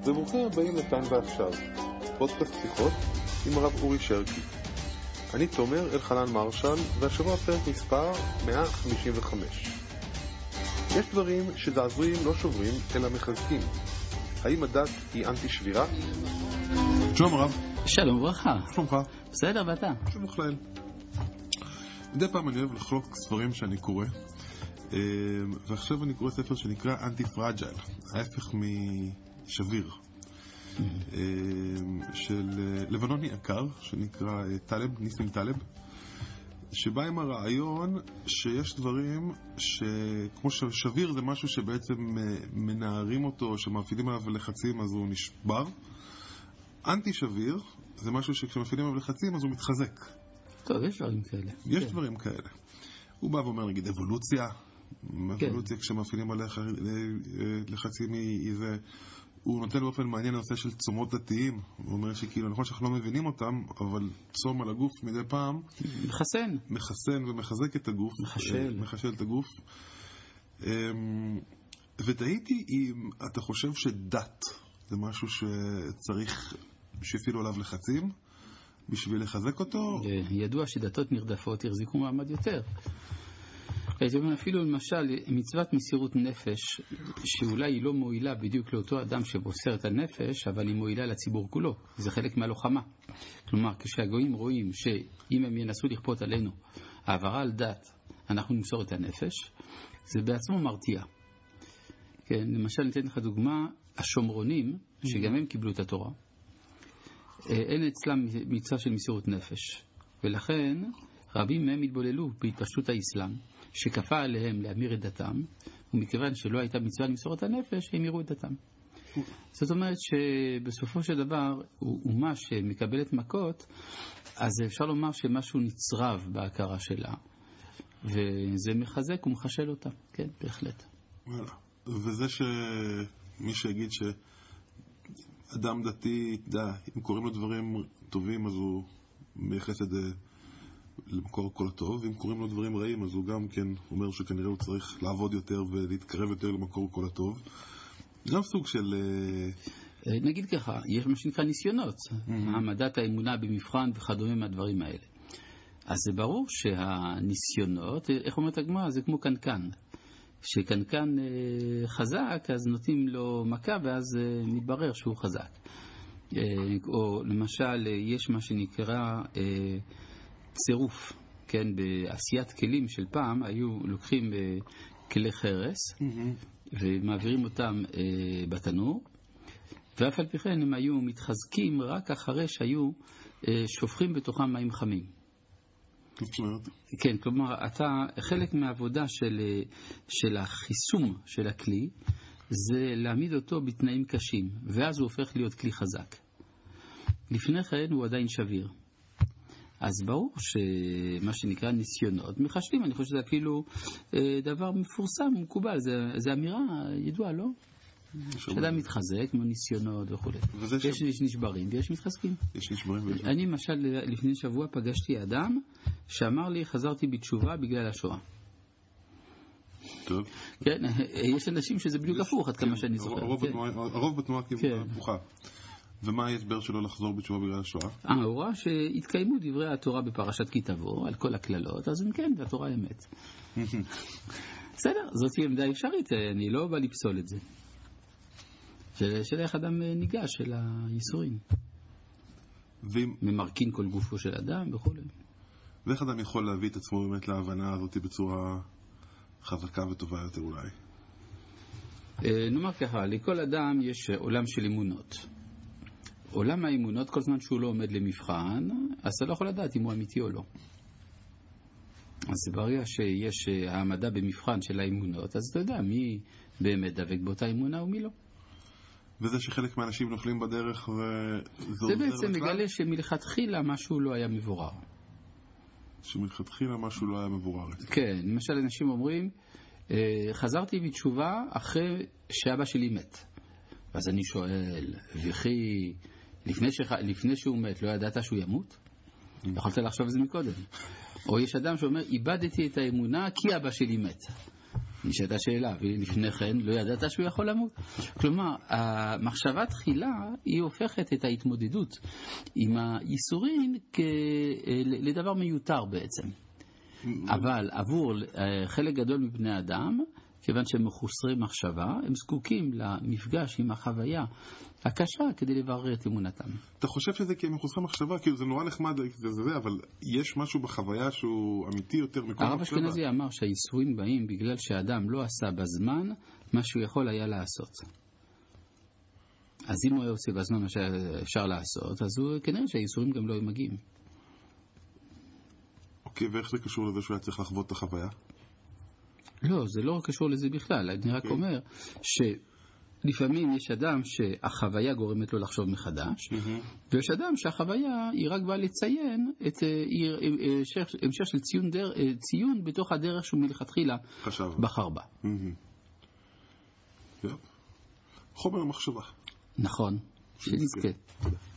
וברוכים הבאים לכאן ועכשיו, פודקאסט שיחות עם הרב אורי שרקי. אני תומר אלחנן מרשל, והשבוע פרק מספר 155. יש דברים שזעזועים לא שוברים אלא מחזקים. האם הדת היא אנטי שבירה? שלום רב. שלום וברכה. שלומך. בסדר, ואתה? שלום בכלל. מדי פעם אני אוהב לחלוק ספרים שאני קורא, ועכשיו אני קורא ספר שנקרא אנטי פרג'ייל, ההפך משביר, של לבנוני יקר שנקרא ניסים טלב, שבא עם הרעיון שיש דברים שכמו ששביר זה משהו שבעצם מנערים אותו, שמאפילים עליו לחצים אז הוא נשבר. אנטי שביר זה משהו שכשמאפילים עליו לחצים אז הוא מתחזק. טוב, יש דברים כאלה. יש דברים כאלה. הוא בא ואומר, נגיד, אבולוציה. אבולוציה כשמאפילים עליך לחצים היא זה. הוא נותן באופן מעניין הנושא של צומות דתיים. הוא אומר שכאילו, נכון שאנחנו לא מבינים אותם, אבל צום על הגוף מדי פעם מחסן ומחזק את הגוף. מחשל את הגוף. ותהיתי אם אתה חושב שדת זה משהו שצריך שיפעילו עליו לחצים בשביל לחזק אותו? ידוע שדתות נרדפות יחזיקו מעמד יותר. הייתי אומר, אפילו למשל מצוות מסירות נפש, שאולי היא לא מועילה בדיוק לאותו אדם שבוסר את הנפש, אבל היא מועילה לציבור כולו. זה חלק מהלוחמה. כלומר, כשהגויים רואים שאם הם ינסו לכפות עלינו העברה על דת, אנחנו נמסור את הנפש, זה בעצמו מרתיע. כן, למשל, ניתן לך דוגמה, השומרונים, שגם הם קיבלו את התורה, אין אצלם מצווה של מסירות נפש, ולכן רבים מהם התבוללו בהתפשטות האסלאם שכפה עליהם להמיר את דתם, ומכיוון שלא הייתה מצווה למסורת הנפש הם יראו את דתם. זאת אומרת שבסופו של דבר אומה שמקבלת מכות, אז אפשר לומר שמשהו נצרב בהכרה שלה, וזה מחזק ומחשל אותה. כן, בהחלט. וזה שמי שיגיד אדם דתי, אם קוראים לו דברים טובים, אז הוא מייחס את זה למקור כל הטוב, ואם קוראים לו דברים רעים, אז הוא גם כן אומר שכנראה הוא צריך לעבוד יותר ולהתקרב יותר למקור כל הטוב. גם סוג של... נגיד ככה, יש מה שנקרא ניסיונות, העמדת האמונה במבחן וכדומה מהדברים האלה. אז זה ברור שהניסיונות, איך אומרת הגמרא, זה כמו קנקן. שקנקן חזק, אז נותנים לו מכה, ואז מתברר שהוא חזק. או למשל, יש מה שנקרא צירוף, כן, בעשיית כלים של פעם, היו לוקחים כלי חרס, ומעבירים אותם בתנור, ואף על פי כן הם היו מתחזקים רק אחרי שהיו שופכים בתוכם מים חמים. כן, כלומר, חלק מהעבודה של החיסום של הכלי זה להעמיד אותו בתנאים קשים, ואז הוא הופך להיות כלי חזק. לפני כן הוא עדיין שביר. אז ברור שמה שנקרא ניסיונות מחשלים, אני חושב שזה כאילו דבר מפורסם, מקובל, זה אמירה ידועה, לא? שאדם מתחזק כמו ניסיונות וכו'. יש נשברים ויש מתחזקים. אני למשל לפני שבוע פגשתי אדם שאמר לי חזרתי בתשובה בגלל השואה. טוב. כן, יש אנשים שזה בדיוק הפוך עד כמה שאני זוכר. הרוב בתנועה כאילו הפוכה. ומה ההסבר שלו לחזור בתשובה בגלל השואה? הוא ראה שהתקיימו דברי התורה בפרשת כי תבוא על כל הכללות, אז אם כן, והתורה אמת. בסדר, זאת היא עמדה אפשרית, אני לא בא לפסול את זה. של איך אדם ניגש של הייסורים. ממרקין כל גופו של אדם וכו'. ואיך אדם יכול להביא את עצמו באמת להבנה הזאת בצורה חזקה וטובה יותר אולי? נאמר ככה, לכל אדם יש עולם של אמונות. עולם האמונות, כל זמן שהוא לא עומד למבחן, אז אתה לא יכול לדעת אם הוא אמיתי או לא. אז ברגע שיש העמדה במבחן של האמונות, אז אתה יודע מי באמת דבק באותה אמונה ומי לא. וזה שחלק מהאנשים נופלים בדרך זה בעצם מגלה שמלכתחילה משהו לא היה מבורר. שמלכתחילה משהו לא היה מבורר. כן, למשל אנשים אומרים, חזרתי בתשובה אחרי שאבא שלי מת. אז אני שואל, וכי לפני שהוא מת לא ידעת שהוא ימות? יכולת לחשוב את זה מקודם. או יש אדם שאומר, איבדתי את האמונה כי אבא שלי מת. נשאלת השאלה, ולפני כן לא ידעת שהוא יכול למות. כלומר, המחשבה תחילה היא הופכת את ההתמודדות עם הייסורים לדבר מיותר בעצם. אבל עבור חלק גדול מבני אדם, כיוון שהם מחוסרי מחשבה, הם זקוקים למפגש עם החוויה הקשה כדי לברר את אמונתם. אתה חושב שזה כי הם מחוסרי מחשבה? כאילו זה נורא נחמד, אבל יש משהו בחוויה שהוא אמיתי יותר מכל הרב מחשבה? אשכנזי אמר שהייסורים באים בגלל שהאדם לא עשה בזמן מה שהוא יכול היה לעשות. אז אם הוא היה עושה בזמן מה שאפשר לעשות, אז הוא כנראה שהייסורים גם לא מגיעים. אוקיי, ואיך זה קשור לזה שהוא היה צריך לחוות את החוויה? לא, זה לא קשור לזה בכלל. אני רק אומר שלפעמים יש אדם שהחוויה גורמת לו לחשוב מחדש, ויש אדם שהחוויה היא רק באה לציין את המשך של ציון בתוך הדרך שהוא מלכתחילה בחר בה. חומר למחשבה. נכון, שנזכה.